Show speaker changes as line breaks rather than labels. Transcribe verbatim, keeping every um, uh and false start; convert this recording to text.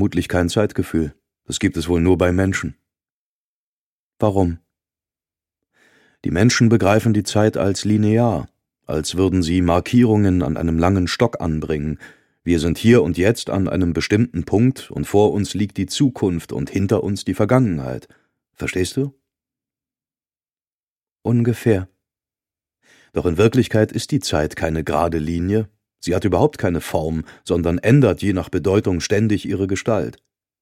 vermutlich kein Zeitgefühl. Das gibt es wohl nur bei Menschen. Warum? Die Menschen begreifen die Zeit als linear, als würden sie Markierungen an einem langen Stock anbringen. Wir sind hier und jetzt an einem bestimmten Punkt und vor uns liegt die Zukunft und hinter uns die Vergangenheit. Verstehst du? Ungefähr. Doch in Wirklichkeit ist die Zeit keine gerade Linie. Sie hat überhaupt keine Form, sondern ändert je nach Bedeutung ständig ihre Gestalt.